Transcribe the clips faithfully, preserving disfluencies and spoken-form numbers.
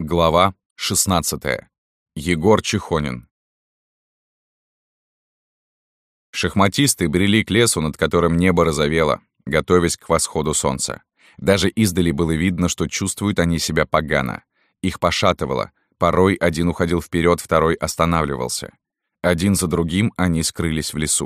Глава шестнадцатая. Егор Чехонин. Шахматисты брели к лесу, над которым небо розовело, готовясь к восходу солнца. Даже издали было видно, что чувствуют они себя погано. Их пошатывало. Порой один уходил вперед, второй останавливался. Один за другим они скрылись в лесу.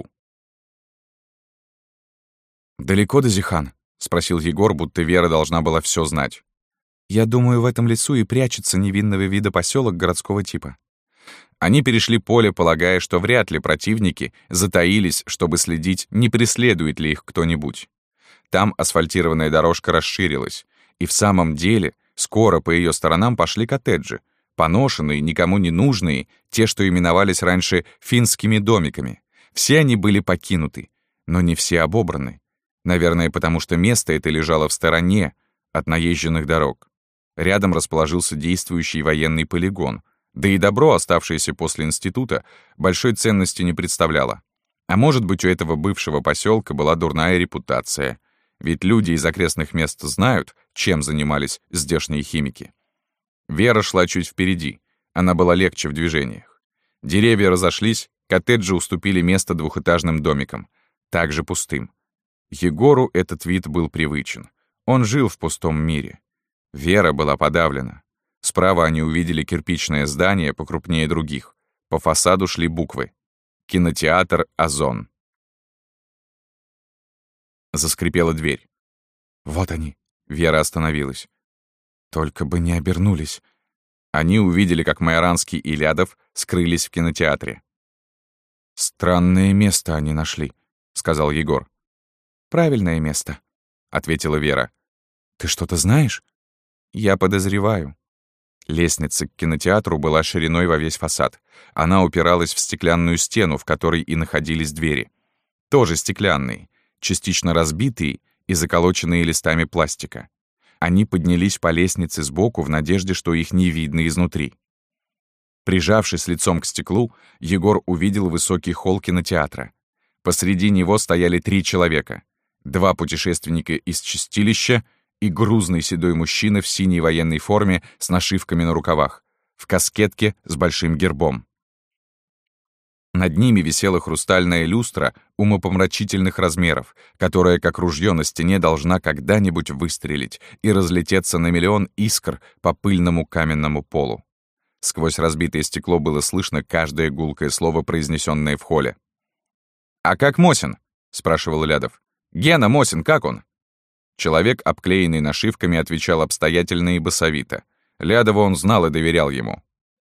«Далеко до Зихан?» — спросил Егор, будто Вера должна была все знать. «Я думаю, в этом лесу и прячется невинного вида поселок городского типа». Они перешли поле, полагая, что вряд ли противники затаились, чтобы следить, не преследует ли их кто-нибудь. Там асфальтированная дорожка расширилась, и в самом деле скоро по ее сторонам пошли коттеджи, поношенные, никому не нужные, те, что именовались раньше финскими домиками. Все они были покинуты, но не все обобраны. Наверное, потому что место это лежало в стороне от наезженных дорог. Рядом расположился действующий военный полигон, да и добро, оставшееся после института, большой ценности не представляло. А может быть, у этого бывшего поселка была дурная репутация, ведь люди из окрестных мест знают, чем занимались здешние химики. Вера шла чуть впереди, она была легче в движениях. Деревья разошлись, коттеджи уступили место двухэтажным домикам, также пустым. Егору этот вид был привычен. Он жил в пустом мире. Вера была подавлена. Справа они увидели кирпичное здание покрупнее других. По фасаду шли буквы. Кинотеатр «Озон». Заскрипела дверь. «Вот они!» — Вера остановилась. «Только бы не обернулись!» Они увидели, как Майоранский и Лядов скрылись в кинотеатре. «Странное место они нашли», — сказал Егор. «Правильное место», — ответила Вера. «Ты что-то знаешь?» «Я подозреваю». Лестница к кинотеатру была шириной во весь фасад. Она упиралась в стеклянную стену, в которой и находились двери. Тоже стеклянные, частично разбитые и заколоченные листами пластика. Они поднялись по лестнице сбоку в надежде, что их не видно изнутри. Прижавшись лицом к стеклу, Егор увидел высокий холл кинотеатра. Посреди него стояли три человека. Два путешественника из чистилища и грузный седой мужчина в синей военной форме с нашивками на рукавах, в каскетке с большим гербом. Над ними висела хрустальная люстра умопомрачительных размеров, которая, как ружье на стене, должна когда-нибудь выстрелить и разлететься на миллион искр по пыльному каменному полу. Сквозь разбитое стекло было слышно каждое гулкое слово, произнесенное в холле. «А как Мосин?» — спрашивал Лядов. «Гена Мосин, как он?» Человек, обклеенный нашивками, отвечал обстоятельно и басовито. Лядова он знал и доверял ему.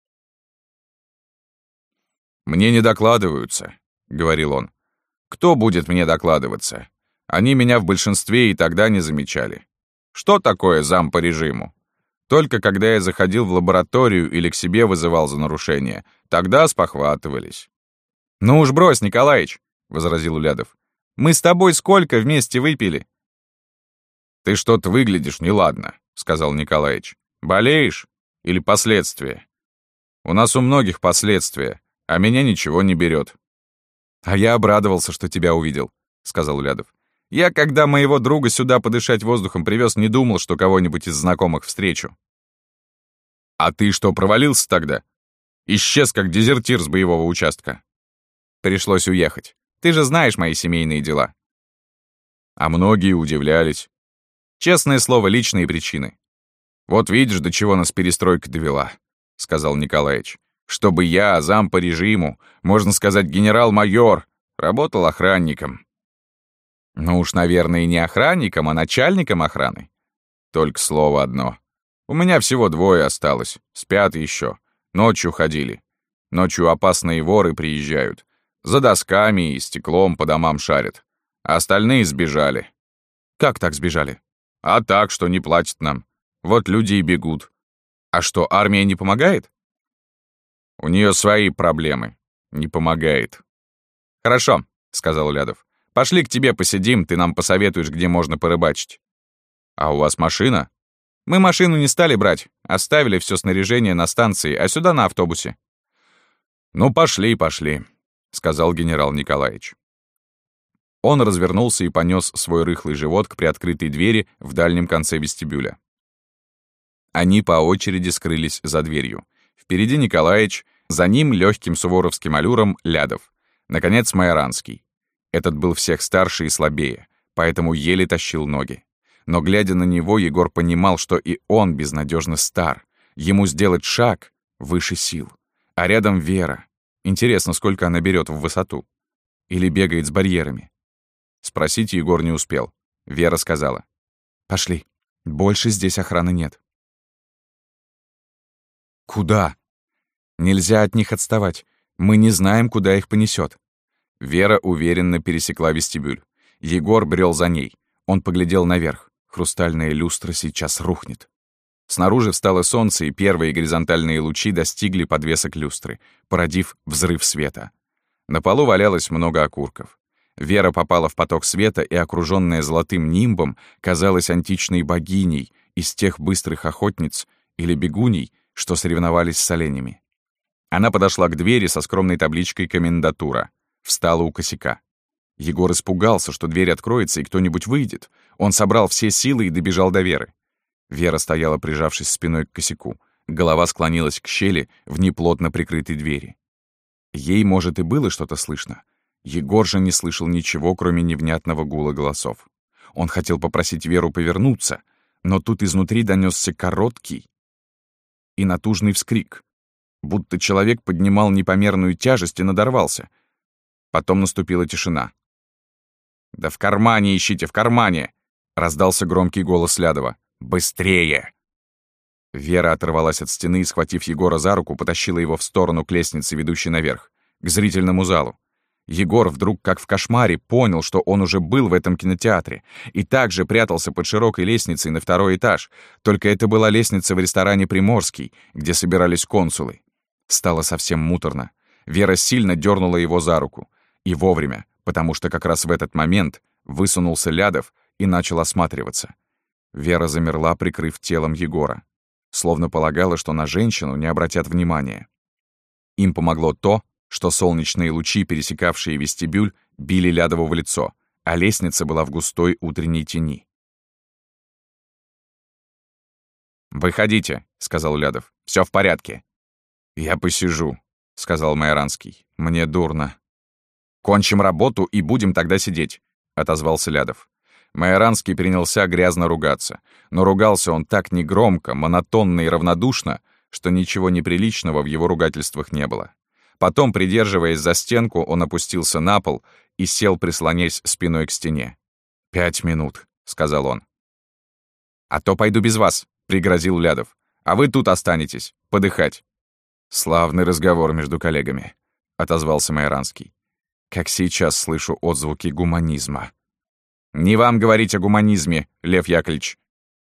«Мне не докладываются», — говорил он. «Кто будет мне докладываться? Они меня в большинстве и тогда не замечали. Что такое зам по режиму? Только когда я заходил в лабораторию или к себе вызывал за нарушение, тогда спохватывались». «Ну уж брось, Николаич», — возразил Лядов. «Мы с тобой сколько вместе выпили?» «Ты что-то выглядишь неладно», — сказал Николаич. «Болеешь? Или последствия? У нас у многих последствия, а меня ничего не берет». «А я обрадовался, что тебя увидел», — сказал Лядов. «Я, когда моего друга сюда подышать воздухом привез, не думал, что кого-нибудь из знакомых встречу». «А ты что, провалился тогда? Исчез, как дезертир с боевого участка». «Пришлось уехать. Ты же знаешь мои семейные дела». А многие удивлялись. Честное слово, личные причины. «Вот видишь, до чего нас перестройка довела», — сказал Николаич. «Чтобы я, зам по режиму, можно сказать, генерал-майор, работал охранником». «Ну уж, наверное, не охранником, а начальником охраны». «Только слово одно. У меня всего двое осталось, спят еще. Ночью ходили. Ночью опасные воры приезжают. За досками и стеклом по домам шарят. А остальные сбежали». «Как так сбежали?» «А так, что не платят нам. Вот люди и бегут». «А что, армия не помогает?» «У нее свои проблемы. Не помогает». «Хорошо», — сказал Лядов. «Пошли к тебе посидим, ты нам посоветуешь, где можно порыбачить». «А у вас машина?» «Мы машину не стали брать. Оставили все снаряжение на станции, а сюда на автобусе». «Ну, пошли, пошли», — сказал генерал Николаевич. Он развернулся и понес свой рыхлый живот к приоткрытой двери в дальнем конце вестибюля. Они по очереди скрылись за дверью. Впереди Николаич, за ним легким суворовским аллюром Лядов. Наконец, Майоранский. Этот был всех старше и слабее, поэтому еле тащил ноги. Но, глядя на него, Егор понимал, что и он безнадежно стар. Ему сделать шаг выше сил. А рядом Вера. Интересно, сколько она берет в высоту. Или бегает с барьерами. Спросить Егор не успел. Вера сказала: «Пошли. Больше здесь охраны нет». «Куда?» «Нельзя от них отставать. Мы не знаем, куда их понесет». Вера уверенно пересекла вестибюль. Егор брел за ней. Он поглядел наверх. Хрустальная люстра сейчас рухнет. Снаружи встало солнце, и первые горизонтальные лучи достигли подвесок люстры, породив взрыв света. На полу валялось много окурков. Вера попала в поток света и, окружённая золотым нимбом, казалась античной богиней из тех быстрых охотниц или бегуней, что соревновались с оленями. Она подошла к двери со скромной табличкой «Комендатура». Встала у косяка. Егор испугался, что дверь откроется и кто-нибудь выйдет. Он собрал все силы и добежал до Веры. Вера стояла, прижавшись спиной к косяку. Голова склонилась к щели в неплотно прикрытой двери. Ей, может, и было что-то слышно. Егор же не слышал ничего, кроме невнятного гула голосов. Он хотел попросить Веру повернуться, но тут изнутри донёсся короткий и натужный вскрик, будто человек поднимал непомерную тяжесть и надорвался. Потом наступила тишина. «Да в кармане ищите, в кармане!» — раздался громкий голос Лядова. «Быстрее!» Вера оторвалась от стены и, схватив Егора за руку, потащила его в сторону к лестнице, ведущей наверх, к зрительному залу. Егор вдруг, как в кошмаре, понял, что он уже был в этом кинотеатре и также прятался под широкой лестницей на второй этаж, только это была лестница в ресторане «Приморский», где собирались консулы. Стало совсем муторно. Вера сильно дернула его за руку. И вовремя, потому что как раз в этот момент высунулся Лядов и начал осматриваться. Вера замерла, прикрыв телом Егора. Словно полагала, что на женщину не обратят внимания. Им помогло то, что солнечные лучи, пересекавшие вестибюль, били Лядову в лицо, а лестница была в густой утренней тени. «Выходите», — сказал Лядов. «Всё в порядке». «Я посижу», — сказал Майоранский. «Мне дурно». «Кончим работу и будем тогда сидеть», — отозвался Лядов. Майоранский принялся грязно ругаться, но ругался он так негромко, монотонно и равнодушно, что ничего неприличного в его ругательствах не было. Потом, придерживаясь за стенку, он опустился на пол и сел, прислонясь спиной к стене. «Пять минут», — сказал он. «А то пойду без вас», — пригрозил Лядов. «А вы тут останетесь, подыхать». «Славный разговор между коллегами», — отозвался Майоранский. «Как сейчас слышу отзвуки гуманизма». «Не вам говорить о гуманизме, Лев Яковлевич».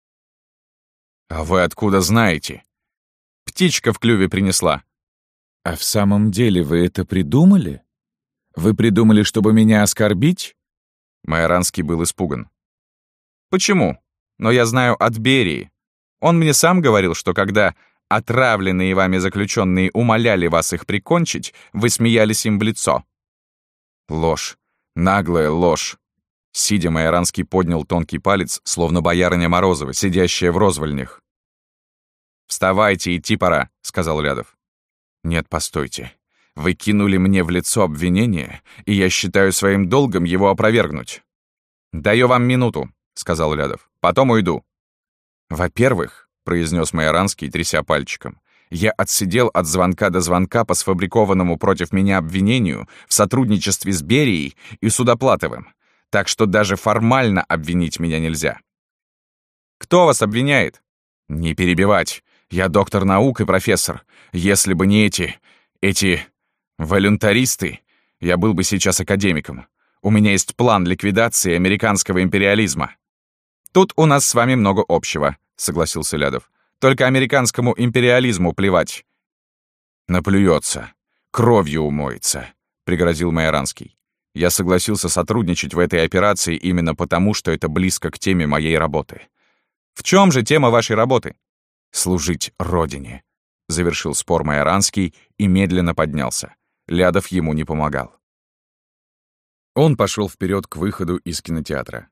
«А вы откуда знаете?» «Птичка в клюве принесла». «А в самом деле вы это придумали? Вы придумали, чтобы меня оскорбить?» Майоранский был испуган. «Почему? Но я знаю от Берии. Он мне сам говорил, что когда отравленные вами заключенные умоляли вас их прикончить, вы смеялись им в лицо». Ложь. Наглая ложь. Сидя, Майоранский поднял тонкий палец, словно боярыня Морозова, сидящая в розвольнях. «Вставайте, идти пора», — сказал Лядов. «Нет, постойте. Вы кинули мне в лицо обвинение, и я считаю своим долгом его опровергнуть». «Даю вам минуту», — сказал Лядов. «Потом уйду». «Во-первых», — произнес Майоранский, тряся пальчиком, «я отсидел от звонка до звонка по сфабрикованному против меня обвинению в сотрудничестве с Берией и Судоплатовым, так что даже формально обвинить меня нельзя». «Кто вас обвиняет?» «Не перебивать. Я доктор наук и профессор. Если бы не эти... эти... волюнтаристы, я был бы сейчас академиком. У меня есть план ликвидации американского империализма». «Тут у нас с вами много общего», — согласился Лядов. «Только американскому империализму плевать». «Наплюется. Кровью умоется», — пригрозил Майоранский. «Я согласился сотрудничать в этой операции именно потому, что это близко к теме моей работы». «В чем же тема вашей работы?» «Служить Родине», — завершил спор Майоранский и медленно поднялся. Лядов ему не помогал. Он пошел вперед к выходу из кинотеатра.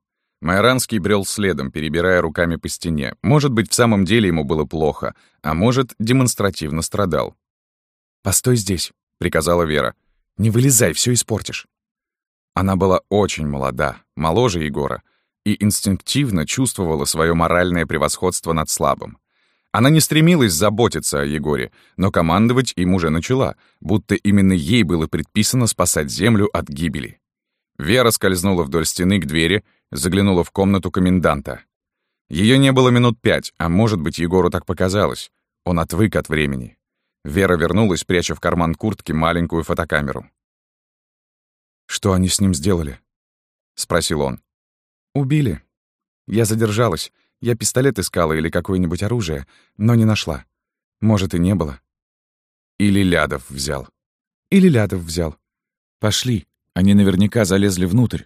Майоранский брел следом, перебирая руками по стене. Может быть, в самом деле ему было плохо, а может, демонстративно страдал. «Постой здесь», — приказала Вера. «Не вылезай, все испортишь». Она была очень молода, моложе Егора, и инстинктивно чувствовала свое моральное превосходство над слабым. Она не стремилась заботиться о Егоре, но командовать им уже начала, будто именно ей было предписано спасать землю от гибели. Вера скользнула вдоль стены к двери, заглянула в комнату коменданта. Ее не было минут пять, а может быть, Егору так показалось. Он отвык от времени. Вера вернулась, пряча в карман куртки маленькую фотокамеру. «Что они с ним сделали?» — спросил он. «Убили. Я задержалась. Я пистолет искала или какое-нибудь оружие, но не нашла. Может, и не было. Или Лядов взял. Или Лядов взял. Пошли. Они наверняка залезли внутрь».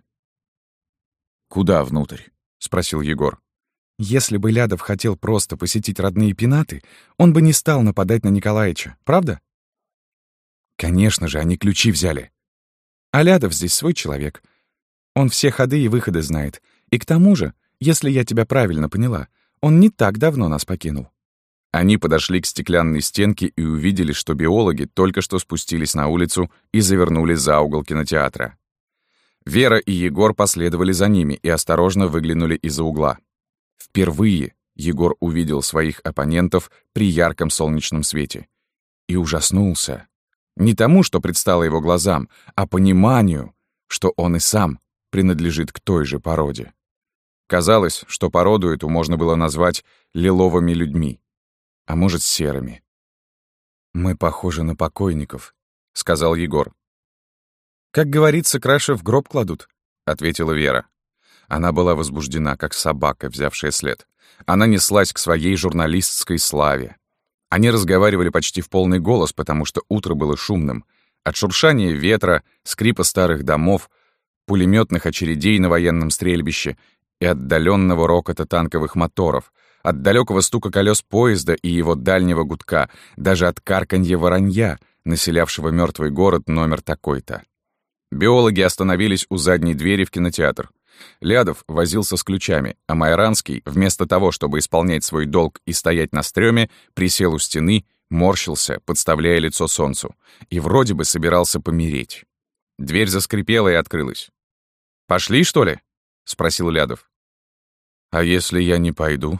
«Куда внутрь?» — спросил Егор. «Если бы Лядов хотел просто посетить родные пенаты, он бы не стал нападать на Николаича, правда?» «Конечно же, они ключи взяли. А Лядов здесь свой человек. Он все ходы и выходы знает. И к тому же, если я тебя правильно поняла, он не так давно нас покинул». Они подошли к стеклянной стенке и увидели, что биологи только что спустились на улицу и завернули за угол кинотеатра. Вера и Егор последовали за ними и осторожно выглянули из-за угла. Впервые Егор увидел своих оппонентов при ярком солнечном свете. И ужаснулся. Не тому, что предстало его глазам, а пониманию, что он и сам принадлежит к той же породе. Казалось, что породу эту можно было назвать лиловыми людьми, а может, серыми. «Мы похожи на покойников», — сказал Егор. «Как говорится, краши в гроб кладут», — ответила Вера. Она была возбуждена, как собака, взявшая след. Она неслась к своей журналистской славе. Они разговаривали почти в полный голос, потому что утро было шумным. От шуршания ветра, скрипа старых домов, пулеметных очередей на военном стрельбище и отдаленного рокота танковых моторов, от далекого стука колес поезда и его дальнего гудка, даже от карканья воронья, населявшего мертвый город номер такой-то. Биологи остановились у задней двери в кинотеатр. Лядов возился с ключами, а Майоранский, вместо того, чтобы исполнять свой долг и стоять на стрёме, присел у стены, морщился, подставляя лицо солнцу, и вроде бы собирался помереть. Дверь заскрипела и открылась. «Пошли, что ли?» — спросил Лядов. «А если я не пойду?»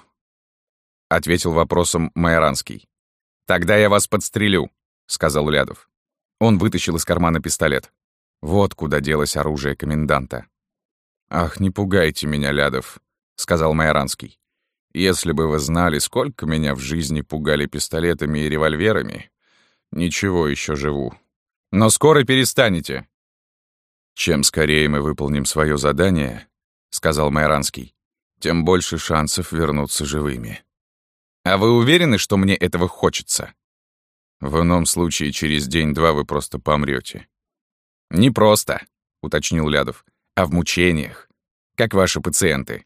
— ответил вопросом Майоранский. «Тогда я вас подстрелю», — сказал Лядов. Он вытащил из кармана пистолет. Вот куда делось оружие коменданта. «Ах, не пугайте меня, Лядов», — сказал Майоранский. «Если бы вы знали, сколько меня в жизни пугали пистолетами и револьверами. Ничего, еще живу. Но скоро перестанете». «Чем скорее мы выполним свое задание», — сказал Майоранский, «тем больше шансов вернуться живыми». «А вы уверены, что мне этого хочется?» «В ином случае через день-два вы просто помрете». «Не просто», — уточнил Лядов, «а в мучениях, как ваши пациенты».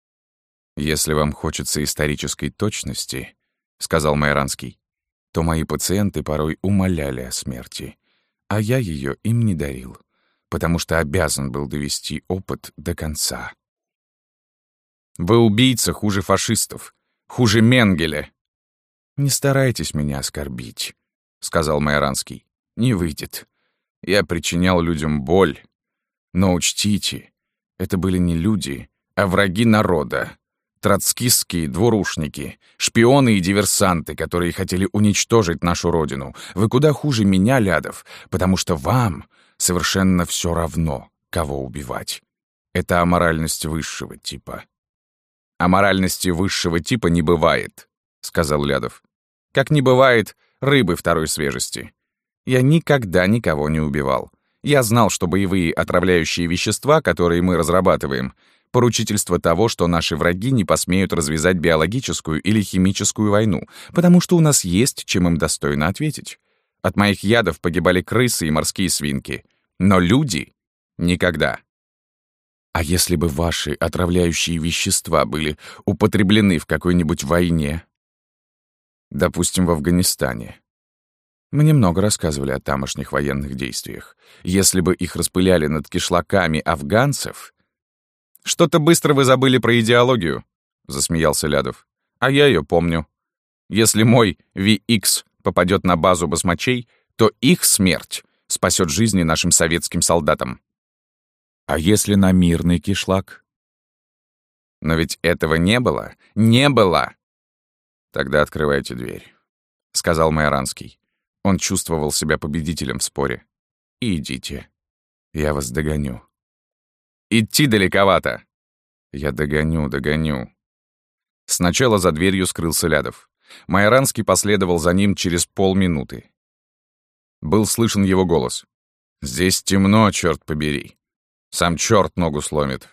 «Если вам хочется исторической точности», — сказал Майоранский, «то мои пациенты порой умоляли о смерти, а я ее им не дарил, потому что обязан был довести опыт до конца». «Вы убийца хуже фашистов, хуже Менгеля». «Не старайтесь меня оскорбить», — сказал Майоранский. «Не выйдет. Я причинял людям боль. Но учтите, это были не люди, а враги народа. Троцкистские двурушники, шпионы и диверсанты, которые хотели уничтожить нашу родину. Вы куда хуже меня, Лядов, потому что вам совершенно все равно, кого убивать. Это аморальность высшего типа». «Аморальности высшего типа не бывает», — сказал Лядов. «Как не бывает рыбы второй свежести. Я никогда никого не убивал. Я знал, что боевые отравляющие вещества, которые мы разрабатываем, поручительство того, что наши враги не посмеют развязать биологическую или химическую войну, потому что у нас есть, чем им достойно ответить. От моих ядов погибали крысы и морские свинки. Но люди — никогда». «А если бы ваши отравляющие вещества были употреблены в какой-нибудь войне?» «Допустим, в Афганистане. Мне много рассказывали о тамошних военных действиях. Если бы их распыляли над кишлаками афганцев...» «Что-то быстро вы забыли про идеологию», — засмеялся Лядов. «А я ее помню. Если мой ви икс попадет на базу басмачей, то их смерть спасет жизни нашим советским солдатам». А если на мирный кишлак? Но ведь этого не было. Не было. Тогда открывайте дверь, — сказал Майоранский. Он чувствовал себя победителем в споре. И идите. Я вас догоню. Идти далековато. Я догоню, догоню. Сначала за дверью скрылся Лядов. Майоранский последовал за ним через полминуты. Был слышен его голос. «Здесь темно, черт побери. Сам черт ногу сломит».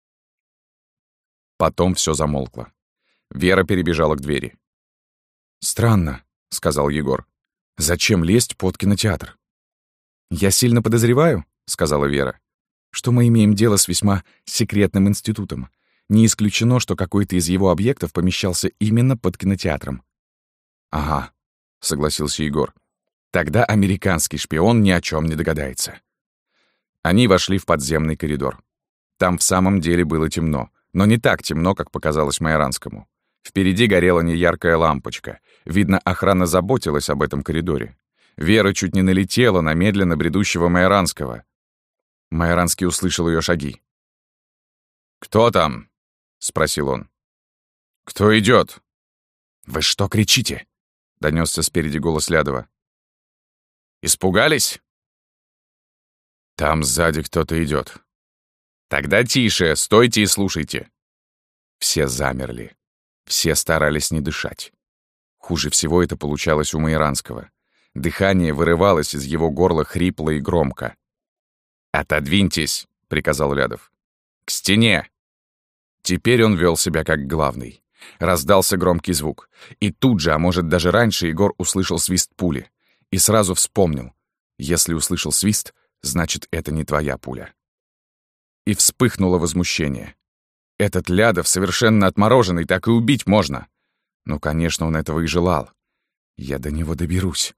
Потом все замолкло. Вера перебежала к двери. «Странно», — сказал Егор. «Зачем лезть под кинотеатр?» «Я сильно подозреваю», — сказала Вера, «что мы имеем дело с весьма секретным институтом. Не исключено, что какой-то из его объектов помещался именно под кинотеатром». «Ага», — согласился Егор. «Тогда американский шпион ни о чем не догадается». Они вошли в подземный коридор. Там в самом деле было темно, но не так темно, как показалось Майоранскому. Впереди горела неяркая лампочка. Видно, охрана заботилась об этом коридоре. Вера чуть не налетела на медленно бредущего Майоранского. Майоранский услышал ее шаги. «Кто там?» — спросил он. «Кто идет? «Вы что кричите?» — донесся спереди голос Лядова. «Испугались?» «Там сзади кто-то идет. «Тогда тише, стойте и слушайте». Все замерли. Все старались не дышать. Хуже всего это получалось у Майоранского. Дыхание вырывалось из его горла хрипло и громко. «Отодвиньтесь», — приказал Лядов. «К стене». Теперь он вел себя как главный. Раздался громкий звук. И тут же, а может даже раньше, Егор услышал свист пули. И сразу вспомнил. Если услышал свист, значит, это не твоя пуля. И вспыхнуло возмущение. Этот Лядов совершенно отмороженный, так и убить можно. Ну, конечно, он этого и желал. Я до него доберусь.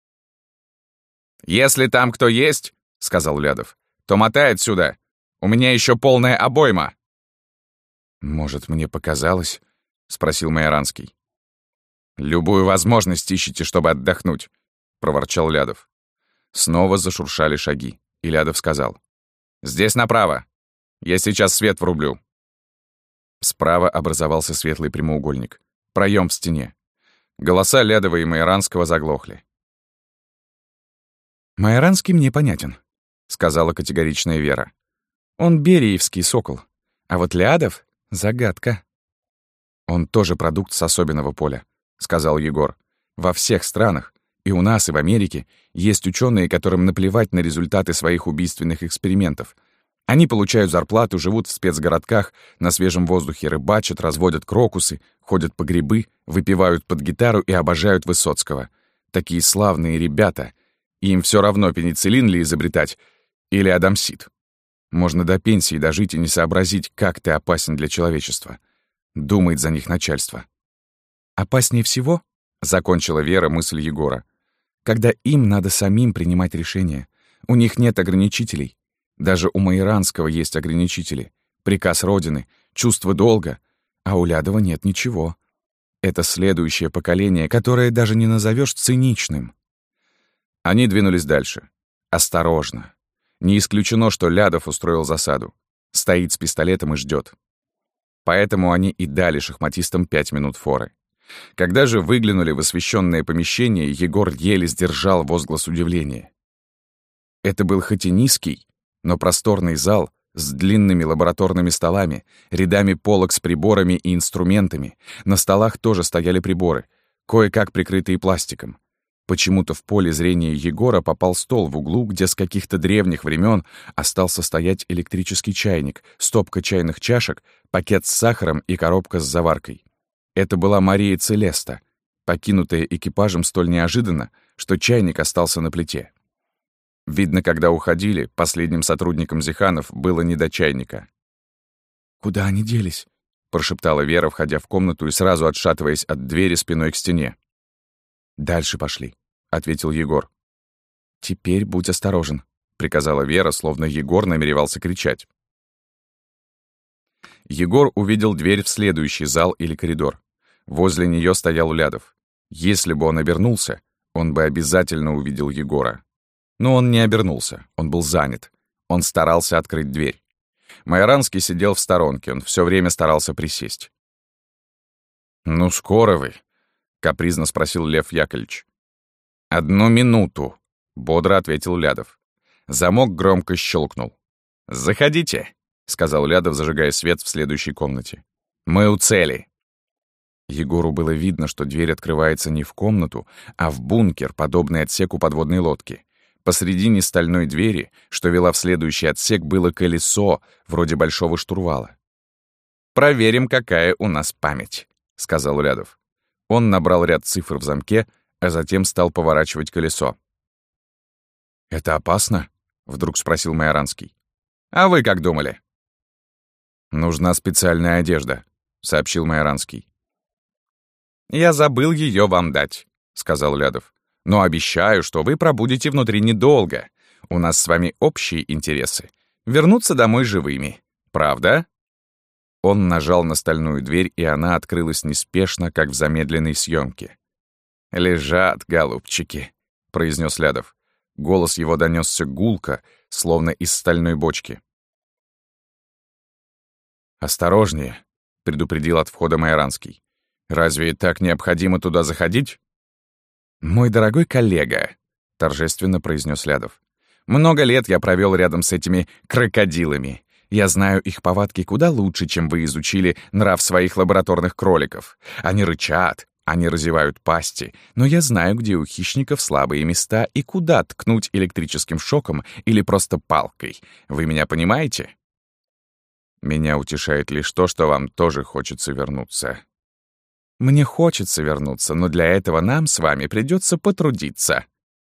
«Если там кто есть, — сказал Лядов, — то мотай отсюда. У меня еще полная обойма». «Может, мне показалось?» — спросил Майоранский. «Любую возможность ищите, чтобы отдохнуть», — проворчал Лядов. Снова зашуршали шаги, и Лядов сказал. «Здесь направо. Я сейчас свет врублю». Справа образовался светлый прямоугольник. Проем в стене. Голоса Лядова и Майоранского заглохли. «Майоранский мне понятен», — сказала категоричная Вера. «Он бериевский сокол. А вот Лядов — загадка». «Он тоже продукт с особенного поля», — сказал Егор. «Во всех странах, и у нас, и в Америке, есть ученые, которым наплевать на результаты своих убийственных экспериментов. Они получают зарплату, живут в спецгородках, на свежем воздухе рыбачат, разводят крокусы, ходят по грибы, выпивают под гитару и обожают Высоцкого. Такие славные ребята. Им все равно, пенициллин ли изобретать или адамсит. Можно до пенсии дожить и не сообразить, как ты опасен для человечества. Думает за них начальство. «Опаснее всего, — закончила Вера мысль Егора, — когда им надо самим принимать решения. У них нет ограничителей. Даже у Майоранского есть ограничители. Приказ Родины, чувство долга. А у Лядова нет ничего. Это следующее поколение, которое даже не назовешь циничным». Они двинулись дальше. Осторожно. Не исключено, что Лядов устроил засаду. Стоит с пистолетом и ждет. Поэтому они и дали шахматистам пять минут форы. Когда же выглянули в освещенное помещение, Егор еле сдержал возглас удивления. Это был хоть и низкий, но просторный зал с длинными лабораторными столами, рядами полок с приборами и инструментами. На столах тоже стояли приборы, кое-как прикрытые пластиком. Почему-то в поле зрения Егора попал стол в углу, где с каких-то древних времен остался стоять электрический чайник, стопка чайных чашек, пакет с сахаром и коробка с заваркой. Это была Мария Целеста, покинутая экипажем столь неожиданно, что чайник остался на плите. Видно, когда уходили, последним сотрудникам Зиханов было не до чайника. «Куда они делись?» — прошептала Вера, входя в комнату и сразу отшатываясь от двери спиной к стене. «Дальше пошли», — ответил Егор. «Теперь будь осторожен», — приказала Вера, словно Егор намеревался кричать. Егор увидел дверь в следующий зал или коридор. Возле нее стоял Лядов. Если бы он обернулся, он бы обязательно увидел Егора. Но он не обернулся, он был занят. Он старался открыть дверь. Майоранский сидел в сторонке, он все время старался присесть. «Ну, скоро вы?» — капризно спросил Лев Яковлевич. «Одну минуту», — бодро ответил Лядов. Замок громко щелкнул. «Заходите», — сказал Лядов, зажигая свет в следующей комнате. «Мы у цели». Егору было видно, что дверь открывается не в комнату, а в бункер, подобный отсеку подводной лодки. Посредине стальной двери, что вела в следующий отсек, было колесо, вроде большого штурвала. «Проверим, какая у нас память», — сказал Лядов. Он набрал ряд цифр в замке, а затем стал поворачивать колесо. «Это опасно?» — вдруг спросил Майоранский. «А вы как думали?» «Нужна специальная одежда», — сообщил Майоранский. «Я забыл ее вам дать», — сказал Лядов. «Но обещаю, что вы пробудете внутри недолго. У нас с вами общие интересы. Вернуться домой живыми. Правда?» Он нажал на стальную дверь, и она открылась неспешно, как в замедленной съемке. «Лежат, голубчики», — произнес Лядов. Голос его донесся гулко, словно из стальной бочки. «Осторожнее», — предупредил от входа Майоранский. «Разве так необходимо туда заходить?» «Мой дорогой коллега», — торжественно произнес Лядов. «Много лет я провел рядом с этими крокодилами. Я знаю их повадки куда лучше, чем вы изучили нрав своих лабораторных кроликов. Они рычат, они разевают пасти, но я знаю, где у хищников слабые места и куда ткнуть электрическим шоком или просто палкой. Вы меня понимаете?» «Меня утешает лишь то, что вам тоже хочется вернуться». «Мне хочется вернуться, но для этого нам с вами придется потрудиться».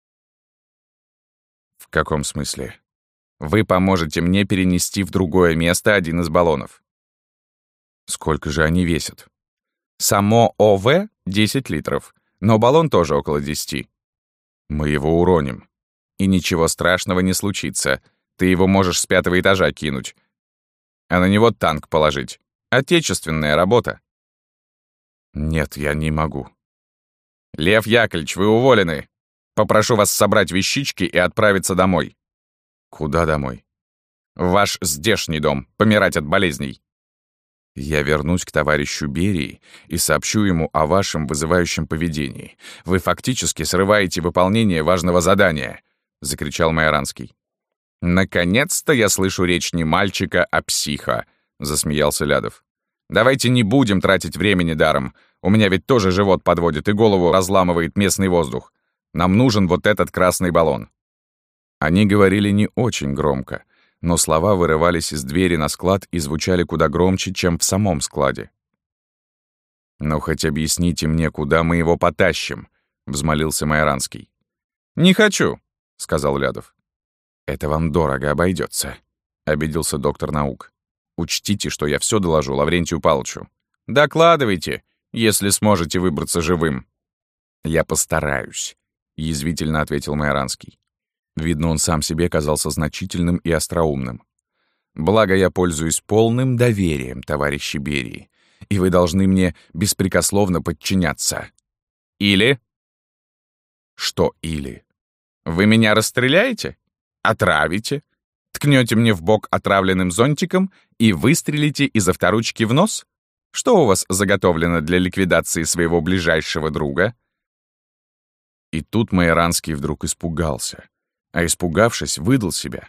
«В каком смысле?» «Вы поможете мне перенести в другое место один из баллонов». «Сколько же они весят?» «Само ОВ — десять литров, но баллон тоже около десяти. Мы его уроним. И ничего страшного не случится. Ты его можешь с пятого этажа кинуть, а на него танк положить. Отечественная работа». «Нет, я не могу». «Лев Яковлевич, вы уволены. Попрошу вас собрать вещички и отправиться домой». «Куда домой?» «В ваш здешний дом, помирать от болезней». «Я вернусь к товарищу Берии и сообщу ему о вашем вызывающем поведении. Вы фактически срываете выполнение важного задания», — закричал Майоранский. «Наконец-то я слышу речь не мальчика, а психа», — засмеялся Лядов. «Давайте не будем тратить времени даром. У меня ведь тоже живот подводит и голову разламывает местный воздух. Нам нужен вот этот красный баллон». Они говорили не очень громко, но слова вырывались из двери на склад и звучали куда громче, чем в самом складе. «Ну, хоть объясните мне, куда мы его потащим», — взмолился Майоранский. «Не хочу», — сказал Лядов. «Это вам дорого обойдется», — обиделся доктор наук. «Учтите, что я все доложу Лаврентию Павловичу». «Докладывайте, если сможете выбраться живым». «Я постараюсь», — язвительно ответил Майоранский. Видно, он сам себе казался значительным и остроумным. «Благо, я пользуюсь полным доверием, товарищи Берии, и вы должны мне беспрекословно подчиняться. Или...» «Что или?» «Вы меня расстреляете? Отравите? Ткнете мне в бок отравленным зонтиком и выстрелите из авторучки в нос? Что у вас заготовлено для ликвидации своего ближайшего друга?» И тут Майоранский вдруг испугался, а испугавшись, выдал себя.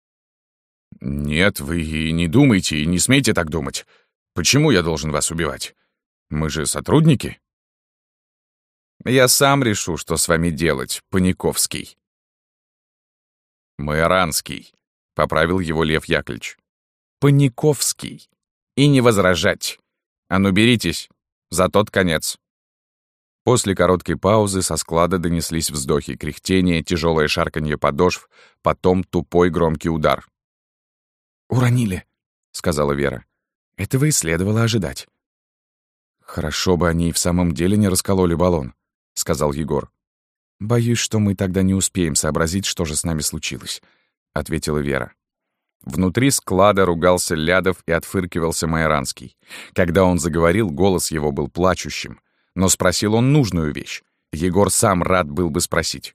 «Нет, вы и не думайте, и не смейте так думать. Почему я должен вас убивать? Мы же сотрудники». «Я сам решу, что с вами делать, Паниковский». «Майоранский», — поправил его Лев Яковлевич. «Паниковский. И не возражать. А ну беритесь, за тот конец». После короткой паузы со склада донеслись вздохи, кряхтение, тяжелое шарканье подошв, потом тупой громкий удар. «Уронили», — сказала Вера. «Этого и следовало ожидать». «Хорошо бы они и в самом деле не раскололи баллон», — сказал Егор. «Боюсь, что мы тогда не успеем сообразить, что же с нами случилось», — ответила Вера. Внутри склада ругался Лядов и отфыркивался Майоранский. Когда он заговорил, голос его был плачущим. Но спросил он нужную вещь. Егор сам рад был бы спросить.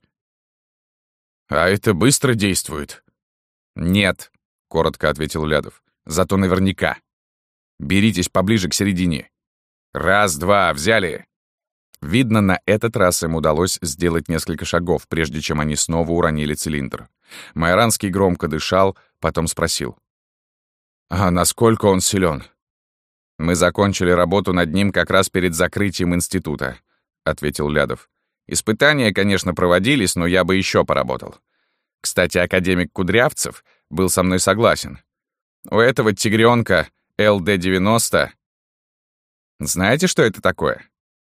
«А это быстро действует?» «Нет», — коротко ответил Лядов. «Зато наверняка. Беритесь поближе к середине. Раз, два, взяли!» Видно, на этот раз им удалось сделать несколько шагов, прежде чем они снова уронили цилиндр. Майоранский громко дышал, потом спросил. «А насколько он силен?» «Мы закончили работу над ним как раз перед закрытием института», — ответил Лядов. «Испытания, конечно, проводились, но я бы еще поработал. Кстати, академик Кудрявцев был со мной согласен. У этого тигренка эл дэ девяносто... Знаете, что это такое?»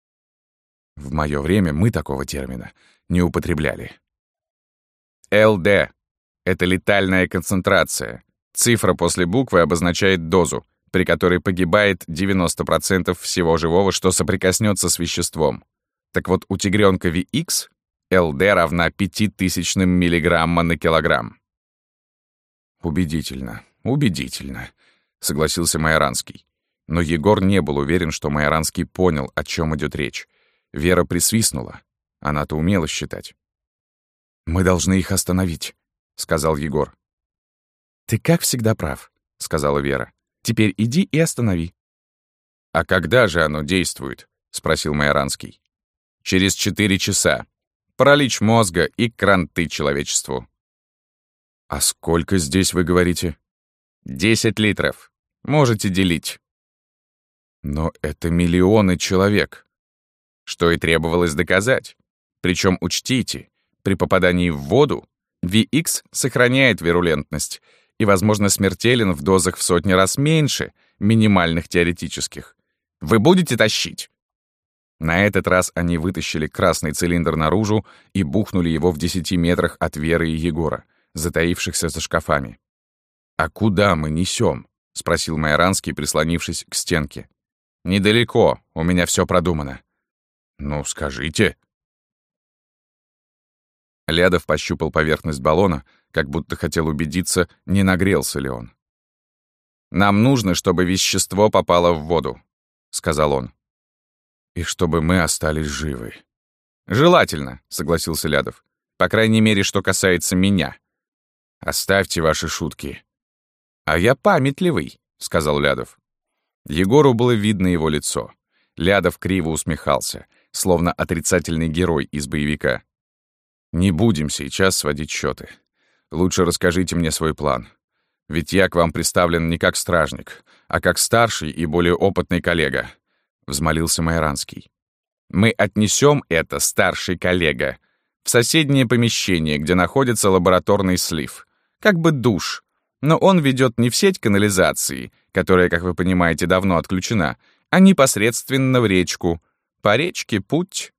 В мое время мы такого термина не употребляли. эл дэ — это летальная концентрация. Цифра после буквы обозначает дозу, при которой погибает девяносто процентов всего живого, что соприкоснется с веществом. Так вот, у тигренка ви икс эл дэ равна пятитысячным миллиграмма на килограмм. «Убедительно, убедительно», — согласился Майоранский. Но Егор не был уверен, что Майоранский понял, о чем идет речь. Вера присвистнула. Она-то умела считать. «Мы должны их остановить», — сказал Егор. «Ты, как всегда, прав», — сказала Вера. «Теперь иди и останови». «А когда же оно действует?» — спросил Майоранский. «Через четыре часа. Паралич мозга и кранты человечеству». «А сколько здесь, вы говорите?» «Десять литров. Можете делить». «Но это миллионы человек». Что и требовалось доказать. Причем учтите, при попадании в воду ви икс сохраняет вирулентность и, возможно, смертелен в дозах в сотни раз меньше минимальных теоретических. Вы будете тащить? На этот раз они вытащили красный цилиндр наружу и бухнули его в десяти метрах от Веры и Егора, затаившихся за шкафами. «А куда мы несем?» — спросил Майоранский, прислонившись к стенке. «Недалеко, у меня все продумано». «Ну, скажите». Лядов пощупал поверхность баллона, как будто хотел убедиться, не нагрелся ли он. «Нам нужно, чтобы вещество попало в воду», — сказал он. «И чтобы мы остались живы». «Желательно», — согласился Лядов. «По крайней мере, что касается меня». «Оставьте ваши шутки». «А я памятливый», — сказал Лядов. Егору было видно его лицо. Лядов криво усмехался, словно отрицательный герой из боевика. «Не будем сейчас сводить счеты. Лучше расскажите мне свой план. Ведь я к вам представлен не как стражник, а как старший и более опытный коллега», — взмолился Майоранский. «Мы отнесем это, старший коллега, в соседнее помещение, где находится лабораторный слив, как бы душ, но он ведет не в сеть канализации, которая, как вы понимаете, давно отключена, а непосредственно в речку. По речке путь».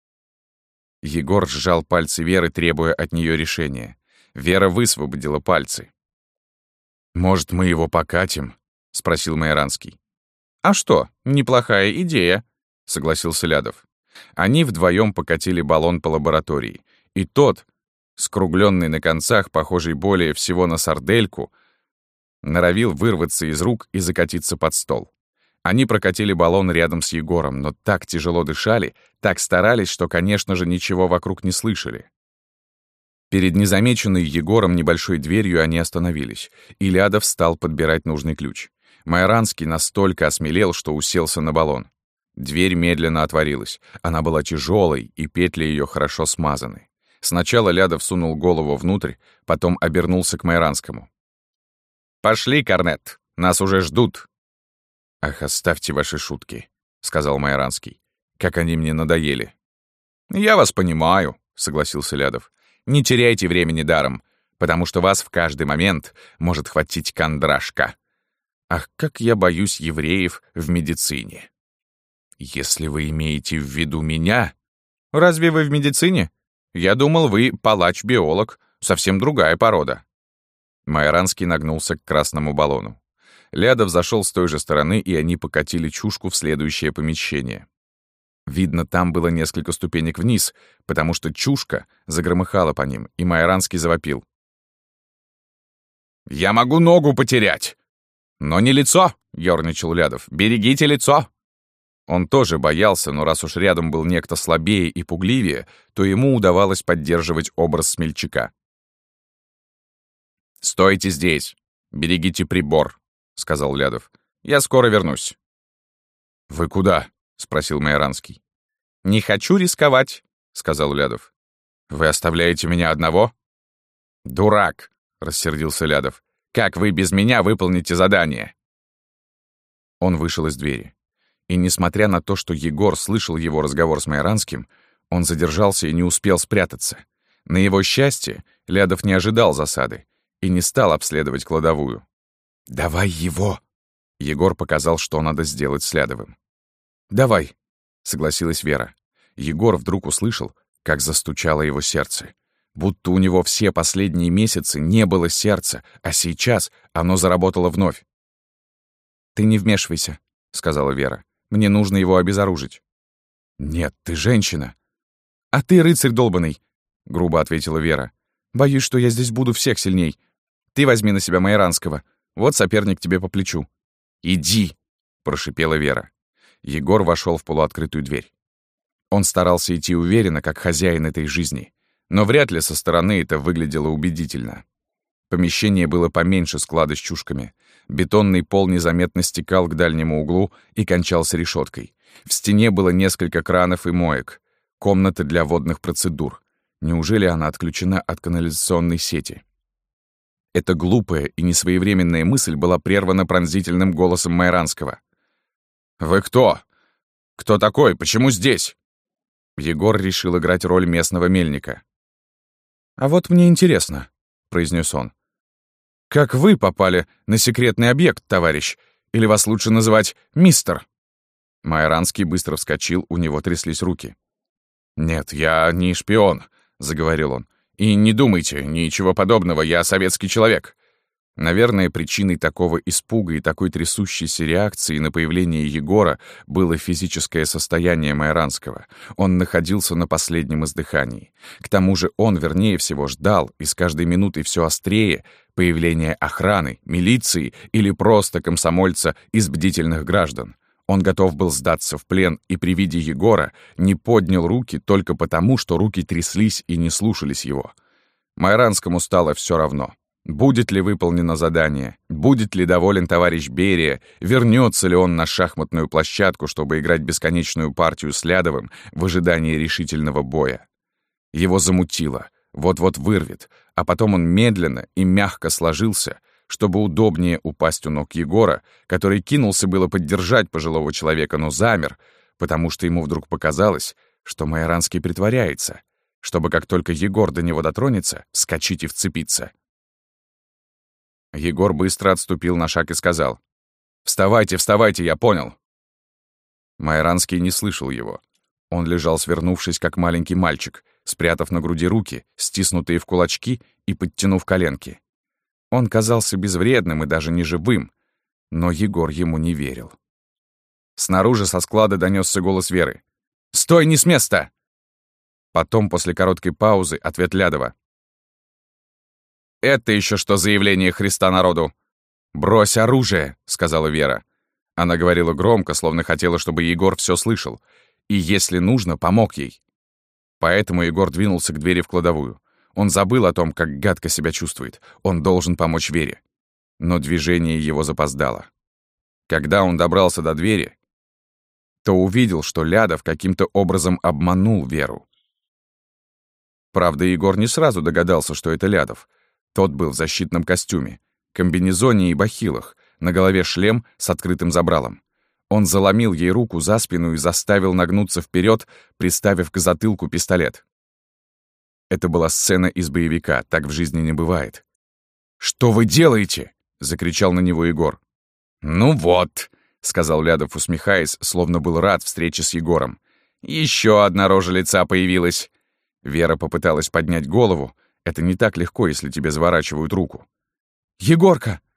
Егор сжал пальцы Веры, требуя от нее решения. Вера высвободила пальцы. «Может, мы его покатим?» — спросил Майоранский. «А что, неплохая идея», — согласился Лядов. Они вдвоем покатили баллон по лаборатории, и тот, скругленный на концах, похожий более всего на сардельку, норовил вырваться из рук и закатиться под стол. Они прокатили баллон рядом с Егором, но так тяжело дышали, так старались, что, конечно же, ничего вокруг не слышали. Перед незамеченной Егором небольшой дверью они остановились, и Лядов стал подбирать нужный ключ. Майоранский настолько осмелел, что уселся на баллон. Дверь медленно отворилась. Она была тяжелой, и петли ее хорошо смазаны. Сначала Лядов сунул голову внутрь, потом обернулся к Майоранскому. «Пошли, Корнет, нас уже ждут». «Ах, оставьте ваши шутки», — сказал Майоранский. «Как они мне надоели». «Я вас понимаю», — согласился Лядов. «Не теряйте времени даром, потому что вас в каждый момент может хватить кондрашка. Ах, как я боюсь евреев в медицине». «Если вы имеете в виду меня...» «Разве вы в медицине? Я думал, вы палач-биолог, совсем другая порода». Майоранский нагнулся к красному баллону. Лядов зашел с той же стороны, и они покатили чушку в следующее помещение. Видно, там было несколько ступенек вниз, потому что чушка загромыхала по ним, и Майоранский завопил. Я могу ногу потерять. Но не лицо, — ёрничал Лядов. Берегите лицо. Он тоже боялся, но раз уж рядом был некто слабее и пугливее, то ему удавалось поддерживать образ смельчака. «Стойте здесь, берегите прибор», — сказал Лядов. «Я скоро вернусь». «Вы куда?» — спросил Майоранский. «Не хочу рисковать», — сказал Лядов. «Вы оставляете меня одного?» «Дурак», — рассердился Лядов. «Как вы без меня выполните задание?» Он вышел из двери. И несмотря на то, что Егор слышал его разговор с Майоранским, он задержался и не успел спрятаться. На его счастье, Лядов не ожидал засады и не стал обследовать кладовую. «Давай его!» Егор показал, что надо сделать с Лядовым. «Давай!» — согласилась Вера. Егор вдруг услышал, как застучало его сердце. Будто у него все последние месяцы не было сердца, а сейчас оно заработало вновь. «Ты не вмешивайся», — сказала Вера. «Мне нужно его обезоружить». «Нет, ты женщина». «А ты рыцарь долбанный», — грубо ответила Вера. «Боюсь, что я здесь буду всех сильней. Ты возьми на себя Майоранского. Вот соперник тебе по плечу». «Иди», — прошипела Вера. Егор вошел в полуоткрытую дверь. Он старался идти уверенно, как хозяин этой жизни, но вряд ли со стороны это выглядело убедительно. Помещение было поменьше склада с чушками. Бетонный пол незаметно стекал к дальнему углу и кончался решеткой. В стене было несколько кранов и моек. Комната для водных процедур. Неужели она отключена от канализационной сети? Эта глупая и несвоевременная мысль была прервана пронзительным голосом Майоранского. «Вы кто? Кто такой? Почему здесь?» Егор решил играть роль местного мельника. «А вот мне интересно», — произнес он. «Как вы попали на секретный объект, товарищ? Или вас лучше называть мистер?» Майоранский быстро вскочил, у него тряслись руки. «Нет, я не шпион», — заговорил он. «И не думайте, ничего подобного, я советский человек». Наверное, причиной такого испуга и такой трясущейся реакции на появление Егора было физическое состояние Майоранского. Он находился на последнем издыхании. К тому же он, вернее всего, ждал, и с каждой минутой все острее, появления охраны, милиции или просто комсомольца из бдительных граждан. Он готов был сдаться в плен и при виде Егора не поднял руки только потому, что руки тряслись и не слушались его. Майоранскому стало все равно. Будет ли выполнено задание? Будет ли доволен товарищ Берия? Вернется ли он на шахматную площадку, чтобы играть бесконечную партию с Лядовым в ожидании решительного боя? Его замутило, вот-вот вырвет, а потом он медленно и мягко сложился, чтобы удобнее упасть у ног Егора, который кинулся было поддержать пожилого человека, но замер, потому что ему вдруг показалось, что Майоранский притворяется, чтобы как только Егор до него дотронется, вскочить и вцепиться. Егор быстро отступил на шаг и сказал: «Вставайте, вставайте, я понял». Майоранский не слышал его. Он лежал, свернувшись, как маленький мальчик, спрятав на груди руки, стиснутые в кулачки и подтянув коленки. Он казался безвредным и даже неживым, но Егор ему не верил. Снаружи со склада донесся голос Веры. «Стой, не с места!» Потом, после короткой паузы, ответ Лядова. «Это еще что за явление Христа народу?» «Брось оружие», — сказала Вера. Она говорила громко, словно хотела, чтобы Егор все слышал, и, если нужно, помог ей. Поэтому Егор двинулся к двери в кладовую. Он забыл о том, как гадко себя чувствует. Он должен помочь Вере. Но движение его запоздало. Когда он добрался до двери, то увидел, что Лядов каким-то образом обманул Веру. Правда, Егор не сразу догадался, что это Лядов. Тот был в защитном костюме, комбинезоне и бахилах, на голове шлем с открытым забралом. Он заломил ей руку за спину и заставил нагнуться вперед, приставив к затылку пистолет. Это была сцена из боевика, так в жизни не бывает. «Что вы делаете?» — закричал на него Егор. «Ну вот», — сказал Лядов, усмехаясь, словно был рад встрече с Егором. «Еще одна рожа лица появилась». Вера попыталась поднять голову. Это не так легко, если тебе заворачивают руку. «Егорка!»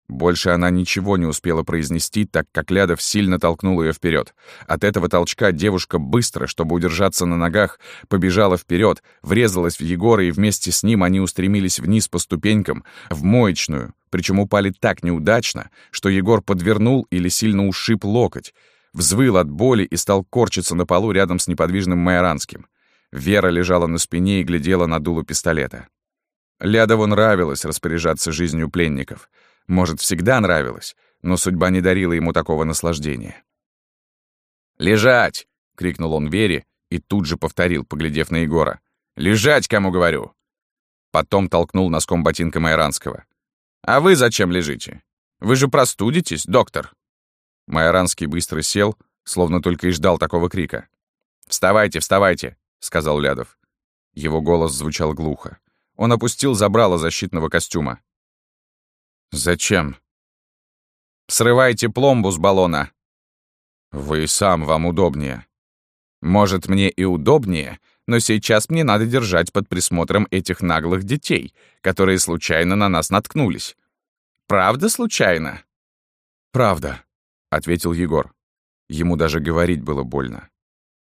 Больше она ничего не успела произнести, так как Лядов сильно толкнул ее вперед. От этого толчка девушка быстро, чтобы удержаться на ногах, побежала вперед, врезалась в Егора, и вместе с ним они устремились вниз по ступенькам, в моечную, причем упали так неудачно, что Егор подвернул или сильно ушиб локоть, взвыл от боли и стал корчиться на полу рядом с неподвижным Майоранским. Вера лежала на спине и глядела на дуло пистолета. Лядову нравилось распоряжаться жизнью пленников. Может, всегда нравилось, но судьба не дарила ему такого наслаждения. «Лежать!» — крикнул он Вере и тут же повторил, поглядев на Егора. «Лежать, кому говорю!» Потом толкнул носком ботинка Майоранского. «А вы зачем лежите? Вы же простудитесь, доктор!» Майоранский быстро сел, словно только и ждал такого крика. «Вставайте, вставайте!» — сказал Лядов. Его голос звучал глухо. Он опустил забрало защитного костюма. «Зачем?» «Срывайте пломбу с баллона». «Вы сам, вам удобнее». «Может, мне и удобнее, но сейчас мне надо держать под присмотром этих наглых детей, которые случайно на нас наткнулись. Правда случайно?» «Правда», — ответил Егор. Ему даже говорить было больно.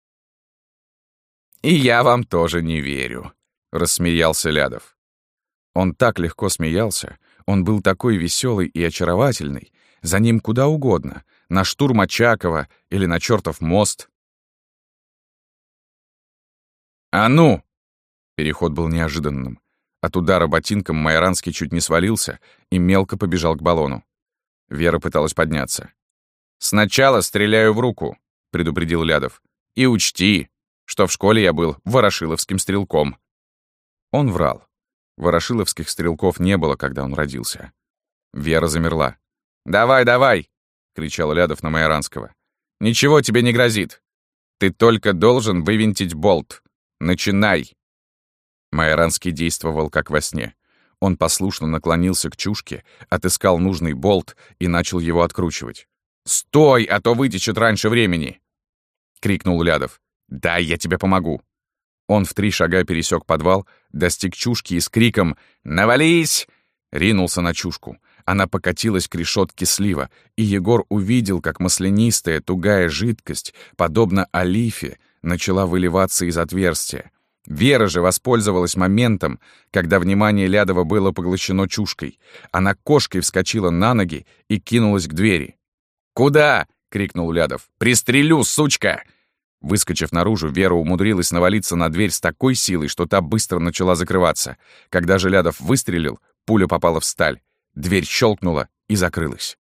«И я вам тоже не верю», — рассмеялся Лядов. Он так легко смеялся, он был такой веселый и очаровательный, за ним куда угодно, на штурм Очакова или на чертов мост. «А ну!» Переход был неожиданным. От удара ботинком Майоранский чуть не свалился и мелко побежал к баллону. Вера пыталась подняться. «Сначала стреляю в руку», — предупредил Лядов. «И учти, что в школе я был ворошиловским стрелком». Он врал. Ворошиловских стрелков не было, когда он родился. Вера замерла. «Давай, давай!» — кричал Лядов на Майоранского. «Ничего тебе не грозит. Ты только должен вывинтить болт. Начинай!» Майоранский действовал как во сне. Он послушно наклонился к чушке, отыскал нужный болт и начал его откручивать. «Стой, а то вытечет раньше времени!» — крикнул Лядов. «Дай, я тебе помогу!» Он в три шага пересек подвал, достиг чушки и с криком «Навались!» ринулся на чушку. Она покатилась к решетке слива, и Егор увидел, как маслянистая тугая жидкость, подобно олифе, начала выливаться из отверстия. Вера же воспользовалась моментом, когда внимание Лядова было поглощено чушкой. Она кошкой вскочила на ноги и кинулась к двери. «Куда?» — крикнул Лядов. «Пристрелю, сучка!» Выскочив наружу, Вера умудрилась навалиться на дверь с такой силой, что та быстро начала закрываться. Когда же Лядов выстрелил, пуля попала в сталь. Дверь щелкнула и закрылась.